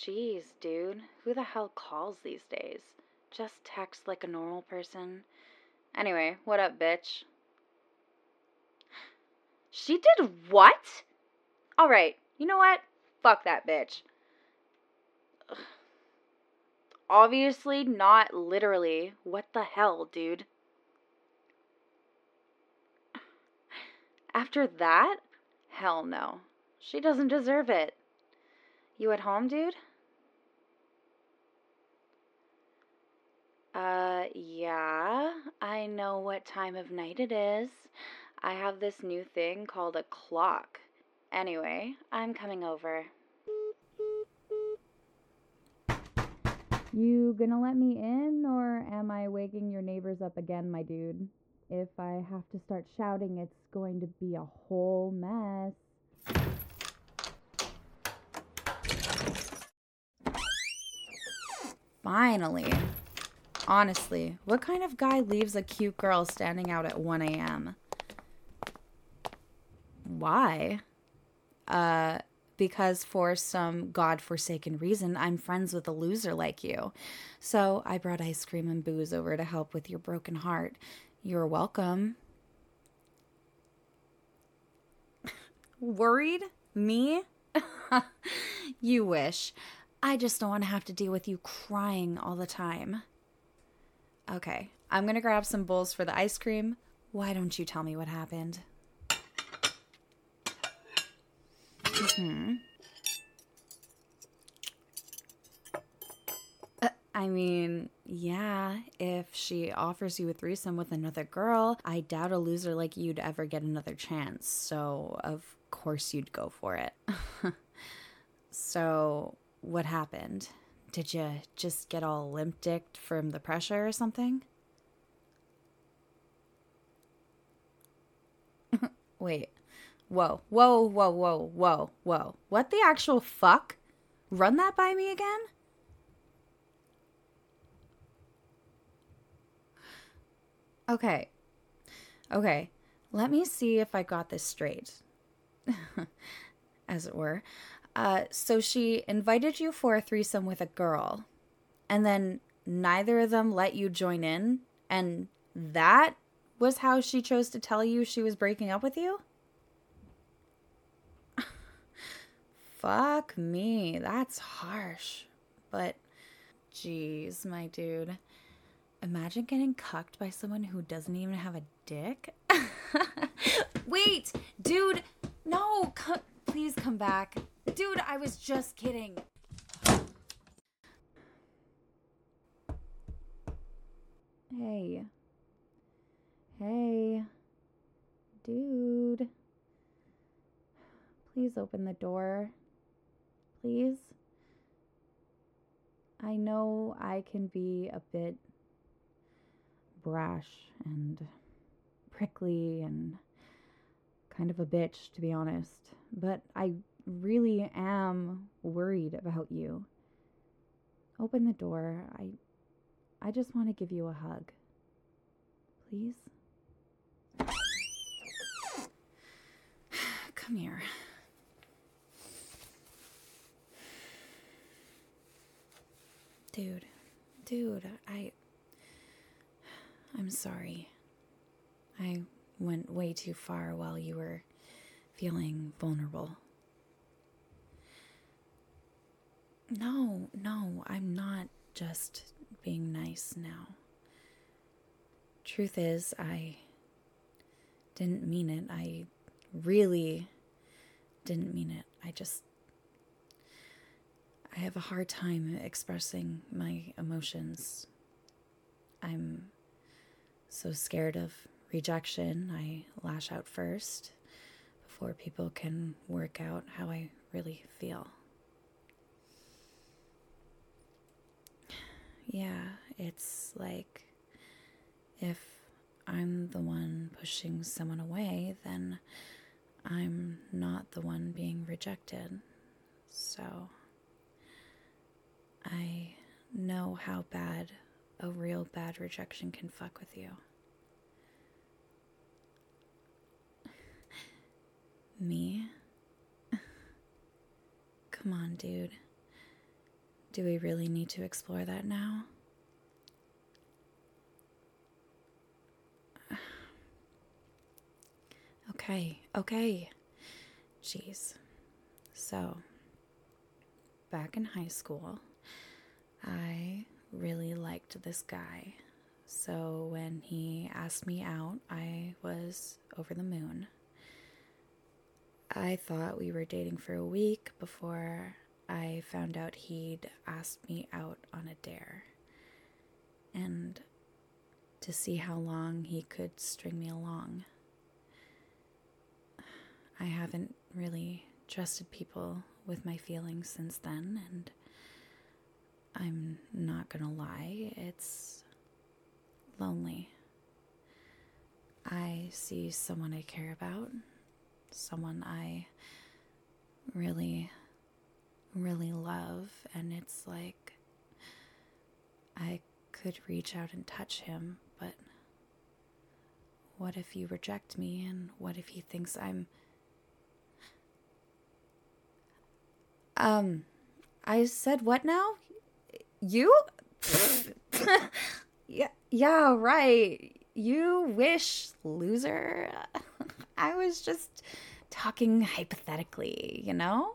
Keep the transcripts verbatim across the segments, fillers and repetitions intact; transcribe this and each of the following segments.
Jeez, dude. Who the hell calls these days? Just text like a normal person. Anyway, what up, bitch? She did what? Alright, you know what? Fuck that bitch. Ugh. Obviously, not literally. What the hell, dude? After that? Hell no. She doesn't deserve it. You at home, dude? Uh, yeah. I know what time of night it is. I have this new thing called a clock. Anyway, I'm coming over. You gonna let me in, or am I waking your neighbors up again, my dude? If I have to start shouting, it's going to be a whole mess. Finally. Honestly, what kind of guy leaves a cute girl standing out at one a.m.? Why? Uh, because for some godforsaken reason, I'm friends with a loser like you. So I brought ice cream and booze over to help with your broken heart. You're welcome. Worried? Me? You wish. I just don't want to have to deal with you crying all the time. Okay, I'm gonna grab some bowls for the ice cream. Why don't you tell me what happened? Mm-hmm. Uh, I mean, yeah, if she offers you a threesome with another girl, I doubt a loser like you'd ever get another chance. So, of course you'd go for it. So, what happened? Did you just get all limp-dicked from the pressure or something? Wait. Whoa, whoa, whoa, whoa, whoa, whoa. What the actual fuck? Run that by me again? Okay. Okay. Let me see if I got this straight. As it were. Uh, so she invited you for a threesome with a girl, and then neither of them let you join in, and that was how she chose to tell you she was breaking up with you? Fuck me, that's harsh. But, geez, my dude. Imagine getting cucked by someone who doesn't even have a dick. Wait, dude, no, co- please come back. Dude, I was just kidding. Hey. Hey. Dude. Please open the door. Please. I know I can be a bit brash and prickly and kind of a bitch, to be honest, but I really am worried about you. Open the door. I I just want to give you a hug. Please? Come here. Dude. Dude, I I'm sorry. I went way too far while you were feeling vulnerable. No, no, I'm not just being nice now. Truth is, I didn't mean it. I really didn't mean it. I just... I have a hard time expressing my emotions. I'm so scared of rejection, I lash out first before people can work out how I really feel. Yeah, it's like if I'm the one pushing someone away, then I'm not the one being rejected. So I know how bad a real bad rejection can fuck with you. Me? Come on, dude. Do we really need to explore that now? Okay, okay. Jeez. So, back in high school, I really liked this guy. So when he asked me out, I was over the moon. I thought we were dating for a week before I found out he'd asked me out on a dare. And to see how long he could string me along. I haven't really trusted people with my feelings since then, and I'm not gonna lie, it's lonely. I see someone I care about, someone I really, really love, and it's like I could reach out and touch him, but what if you reject me, and what if he thinks I'm... Um, I said what now? You? yeah, yeah, right. You wish, loser. I was just talking hypothetically, you know?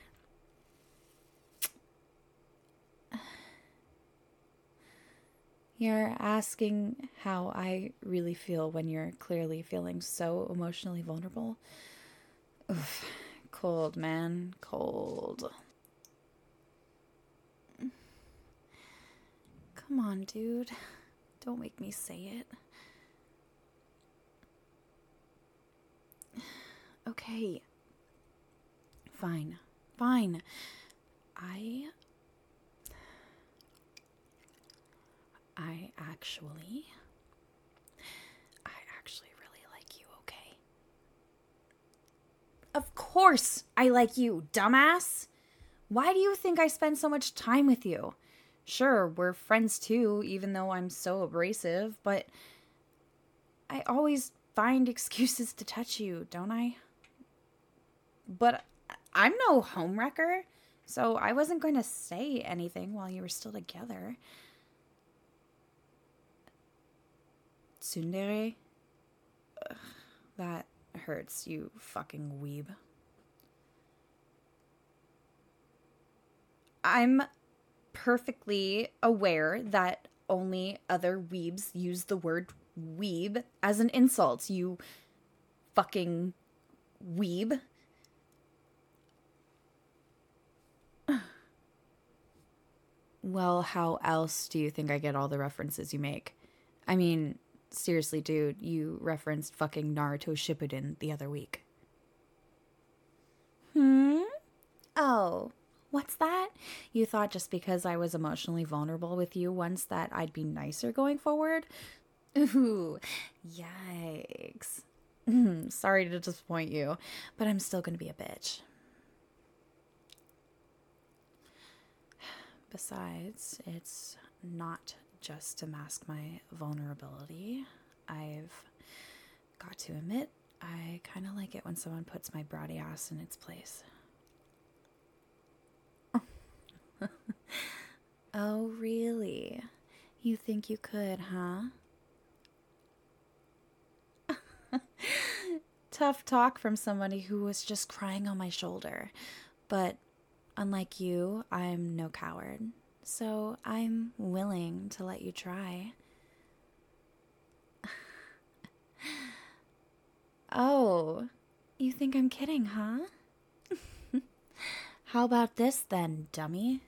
You're asking how I really feel when you're clearly feeling so emotionally vulnerable? Oof. Cold, man. Cold. Come on, dude. Don't make me say it. Okay. Fine. Fine. I... I actually... I actually really like you, okay? Of course I like you, dumbass! Why do you think I spend so much time with you? Sure, we're friends too, even though I'm so abrasive, but I always find excuses to touch you, don't I? But I'm no homewrecker, so I wasn't going to say anything while you were still together. Tsundere? Ugh, that hurts, you fucking weeb. I'm perfectly aware that only other weebs use the word weeb as an insult, you fucking weeb. Well, how else do you think I get all the references you make? I mean, seriously, dude, you referenced fucking Naruto Shippuden the other week. Hmm? Oh, what's that? You thought just because I was emotionally vulnerable with you once that I'd be nicer going forward? Ooh, yikes. Sorry to disappoint you, but I'm still gonna be a bitch. Besides, it's not just to mask my vulnerability. I've got to admit, I kind of like it when someone puts my bratty ass in its place. Oh, really? You think you could, huh? Tough talk from somebody who was just crying on my shoulder. But unlike you, I'm no coward. So I'm willing to let you try. Oh, you think I'm kidding, huh? How about this then, dummy?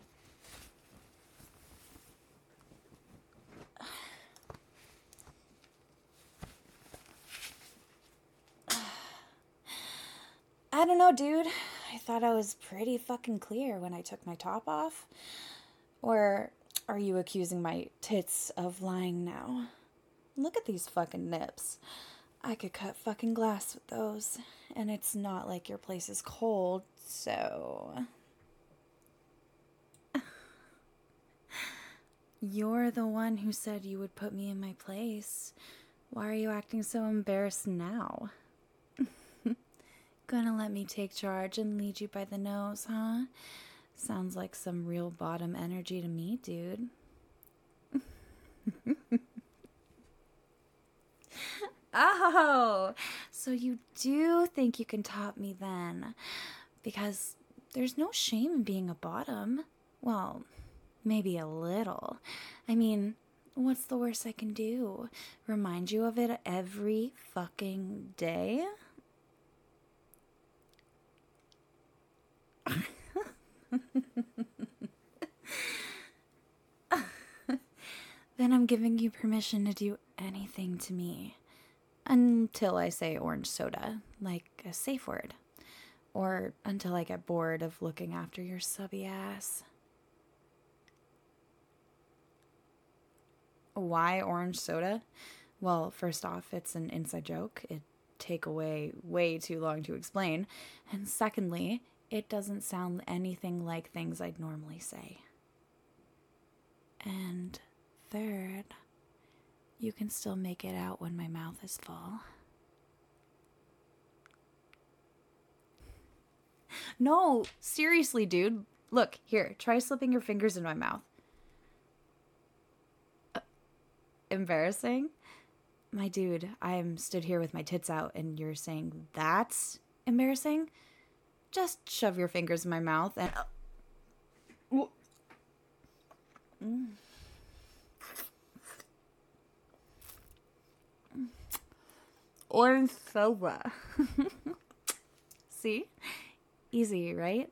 I don't know, dude. I thought I was pretty fucking clear when I took my top off. Or are you accusing my tits of lying now? Look at these fucking nips. I could cut fucking glass with those. And it's not like your place is cold, so... You're the one who said you would put me in my place. Why are you acting so embarrassed now? Gonna let me take charge and lead you by the nose, huh? Sounds like some real bottom energy to me, dude. Oh, so you do think you can top me then? Because there's no shame in being a bottom. Well, maybe a little. I mean, what's the worst I can do? Remind you of it every fucking day? Then I'm giving you permission to do anything to me. Until I say orange soda, like a safe word. Or until I get bored of looking after your subby ass. Why orange soda? Well, first off, it's an inside joke. It'd take away way too long to explain. And secondly, it doesn't sound anything like things I'd normally say. And third, you can still make it out when my mouth is full. No, seriously, dude. Look, here, try slipping your fingers in my mouth. Uh, embarrassing? My dude, I'm stood here with my tits out and you're saying that's embarrassing? Just shove your fingers in my mouth and... Uh, mm. Orange soda. See? Easy, right?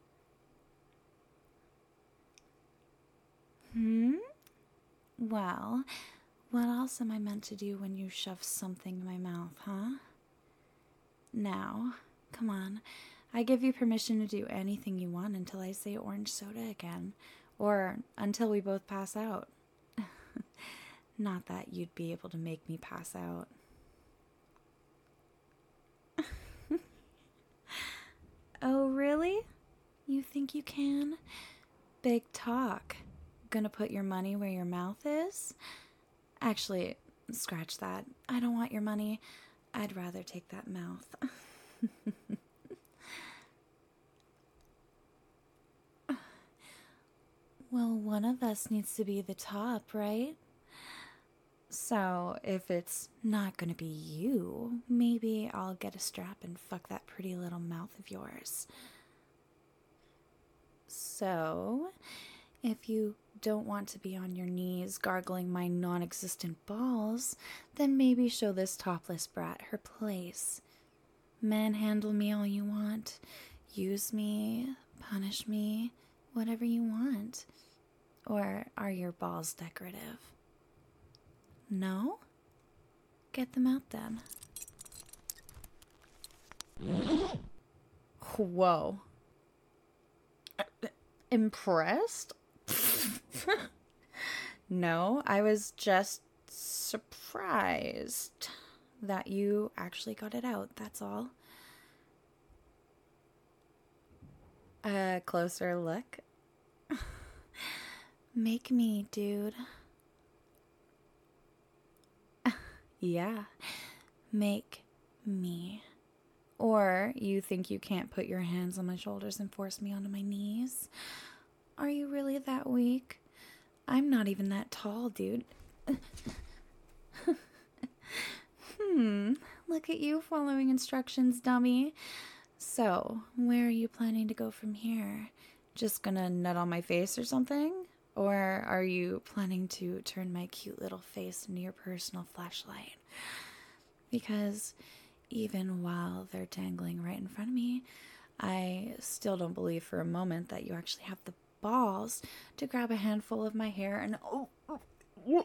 Hmm? Well, what else am I meant to do when you shove something in my mouth, huh? Now, come on. I give you permission to do anything you want until I say orange soda again. Or until we both pass out. Not that you'd be able to make me pass out. Oh, really? You think you can? Big talk. Gonna put your money where your mouth is? Actually, scratch that. I don't want your money. I'd rather take that mouth. Well, one of us needs to be the top, right? So, if it's not gonna be you, maybe I'll get a strap and fuck that pretty little mouth of yours. So, if you don't want to be on your knees gargling my non-existent balls, then maybe show this topless brat her place. Manhandle me all you want. Use me, punish me, whatever you want. Or are your balls decorative? No? Get them out then. Whoa. Impressed? No, I was just surprised that you actually got it out, that's all. A closer look? Make me, dude. Yeah, make me. Or you think you can't put your hands on my shoulders and force me onto my knees? Are you really that weak? I'm not even that tall, dude. Hmm, look at you following instructions, dummy. So, where are you planning to go from here? Just gonna nut on my face or something? Or are you planning to turn my cute little face into your personal flashlight? Because even while they're dangling right in front of me, I still don't believe for a moment that you actually have the balls to grab a handful of my hair and... Oh, oh, oh.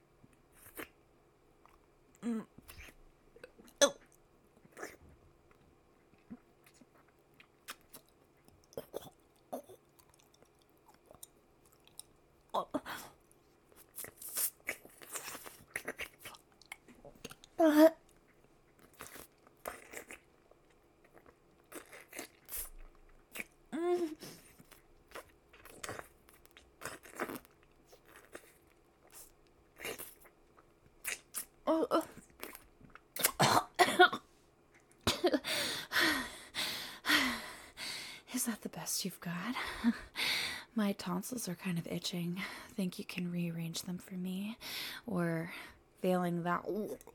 Mm. Oh. Oh. Uh. Mm. Oh, oh. Is that the best best you've got. My tonsils are kind of itching. Think you can rearrange them for me? Or, failing that...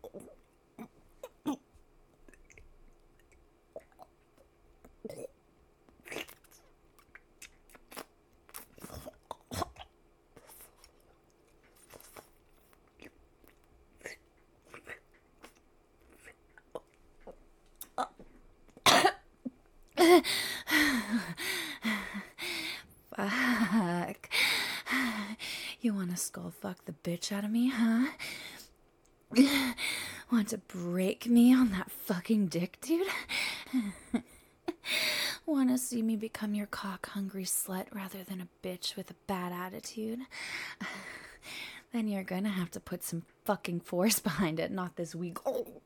Fuck. You want to skull fuck the bitch out of me, huh? Want to break me on that fucking dick, dude? Want to see me become your cock-hungry slut rather than a bitch with a bad attitude? Then you're gonna have to put some fucking force behind it, not this weak...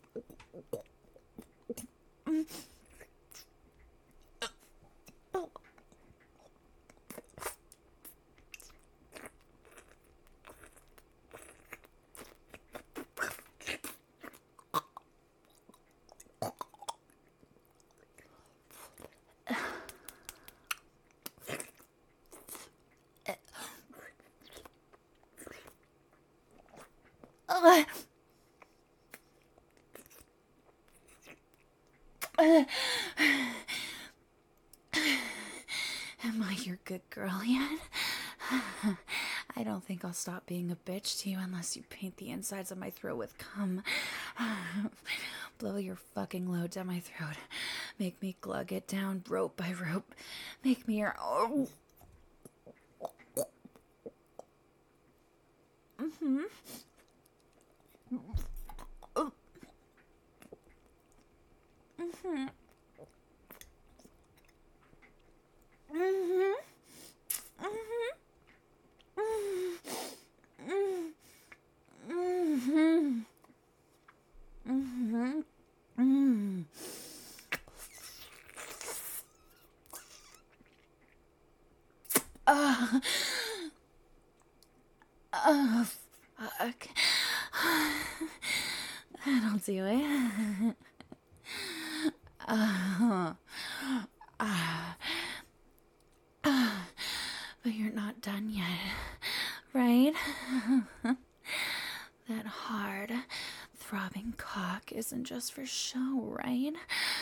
Uh, uh, am I your good girl yet? I don't think I'll stop being a bitch to you unless you paint the insides of my throat with cum. Blow your fucking load down my throat. Make me glug it down rope by rope. Make me your... Oh. Mm-hmm. Oh. Mm-hmm. Mm-hmm. Mm-hmm. Mm-hmm. Mm-hmm. Uh, oh, fuck. That'll do it. Uh, uh, uh, but you're not done yet, right? That hard, throbbing cock isn't just for show, right?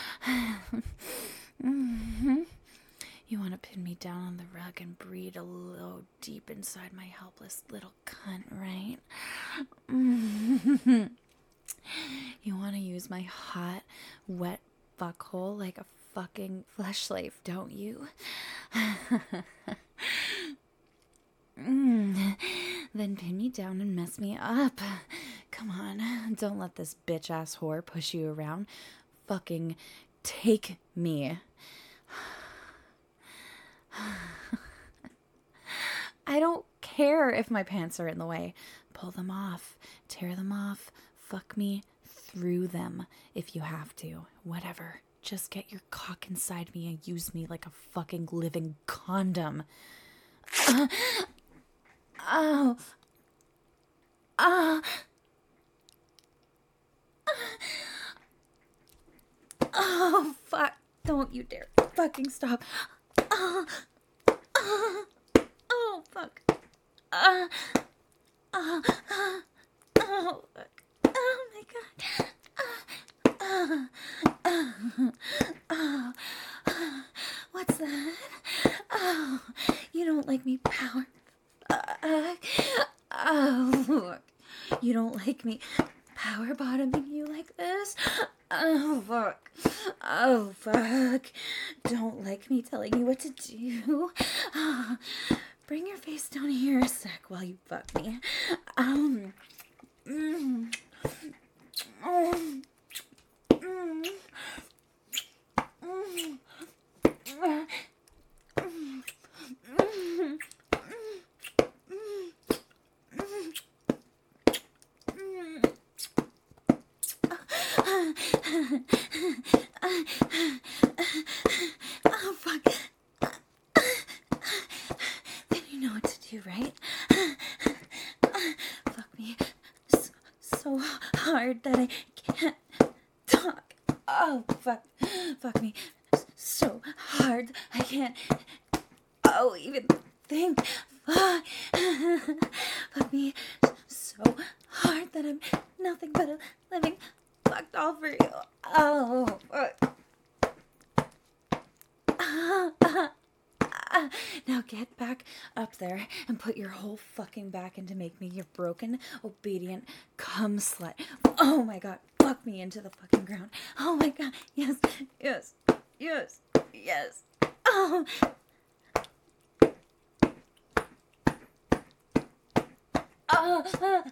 Mm-hmm. You want to pin me down on the rug and breathe a little deep inside my helpless little cunt, right? Mm-hmm. You want to use my hot, wet fuckhole like a fucking fleshlight, don't you? mm. Then pin me down and mess me up. Come on, don't let this bitch-ass whore push you around. Fucking take me. I don't care if my pants are in the way. Pull them off, tear them off, fuck me through them if you have to. Whatever. Just get your cock inside me and use me like a fucking living condom. Uh, oh. Uh, oh, fuck. Don't you dare fucking stop. Oh, oh, oh fuck. Uh, oh, oh, oh, fuck. Oh, my God. Uh, uh, uh, uh, what's that? Oh, you don't like me power. Uh, oh, look. You don't like me power bottoming you like this? Oh, fuck. Oh, fuck. Don't like me telling you what to do. Oh, bring your face down here a sec while you fuck me. Um. Mm, mm, mm, mm, mm, mm, oh, fuck. Then you know what to do, right? Fuck me so, so hard that I can't talk. Oh, fuck. Fuck me so hard I can't Oh, even think. Fuck. Fuck me so hard that I'm nothing but a living fuck doll for you. Oh, fuck. Now get back up there and put your whole fucking back into make me your broken, obedient cum slut. Oh my god, fuck me into the fucking ground. Oh my god, yes, yes, yes, yes. Oh. Oh.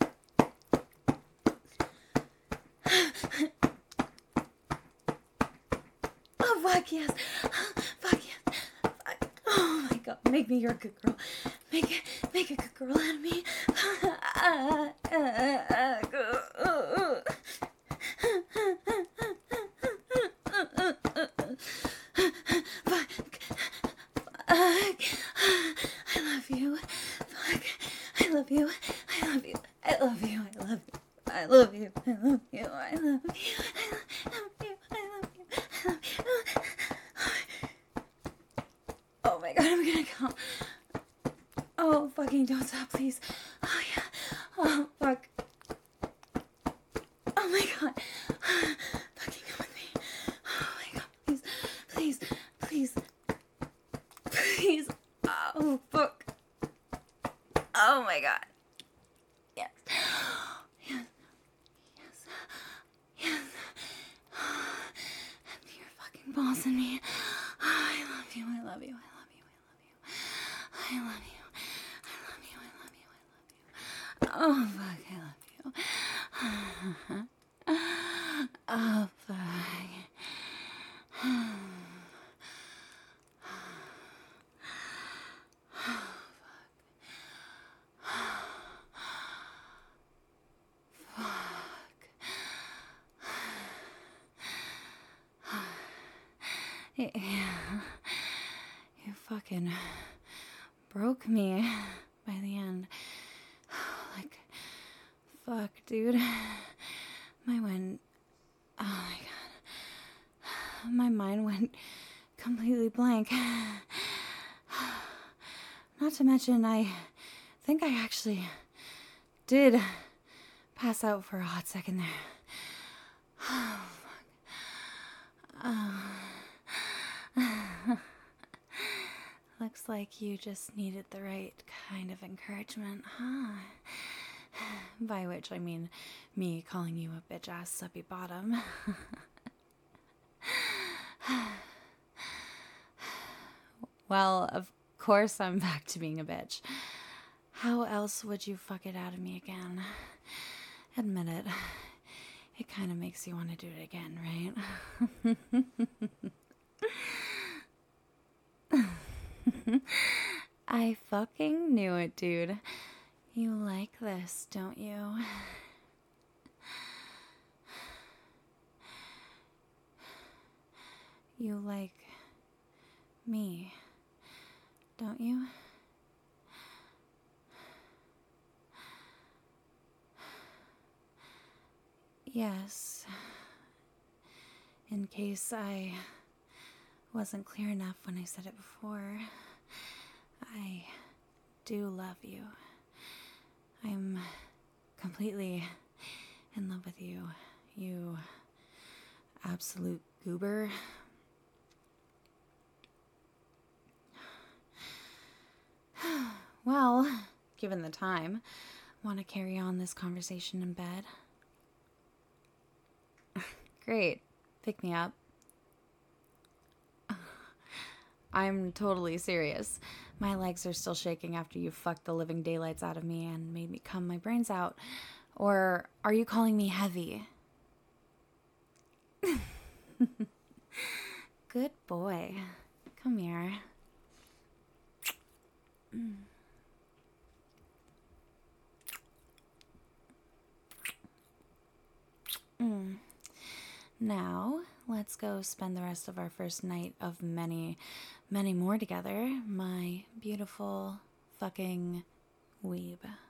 Oh, fuck yes. Fuck yes. Fuck. Oh my god, make me your good girl. Make it, make a good girl out of me. Fuck. Fuck. I love you. Fuck. I love you. I love you. I love you. I love you. I love you. I love you. I love you. I love you. I love you. I love you. Oh my god, I'm gonna come. Oh, fucking don't stop, please. Oh yeah. Oh, fuck. Oh my god. Fucking come with me. Oh my god, please. Please. Please. Please. Oh, fuck. Oh my god. Yes. Yes. Yes. Yes. Empty your fucking balls in me. Oh, I love you. I love you. I love you. I love you. I love you. I love you. I love you. I love you. Oh, fuck. I love you. Oh, fuck. Yeah, you fucking broke me by the end. Like, fuck, dude. My went, oh my god. My mind went completely blank. Not to mention, I think I actually did pass out for a hot second there. Oh, fuck. Oh. Looks like you just needed the right kind of encouragement, huh? By which I mean me calling you a bitch-ass suppy bottom. Well, of course I'm back to being a bitch. How else would you fuck it out of me again? Admit it. It kind of makes you want to do it again, right? I fucking knew it, dude. You like this, don't you? You like me, don't you? Yes. In case I wasn't clear enough when I said it before, I do love you. I'm completely in love with you, you absolute goober. Well, given the time, want to carry on this conversation in bed? Great. Pick me up. I'm totally serious. My legs are still shaking after you fucked the living daylights out of me and made me cum my brains out. Or are you calling me heavy? Good boy. Come here. Mm. Mm. Now, let's go spend the rest of our first night of many, many more together, my beautiful fucking weeb.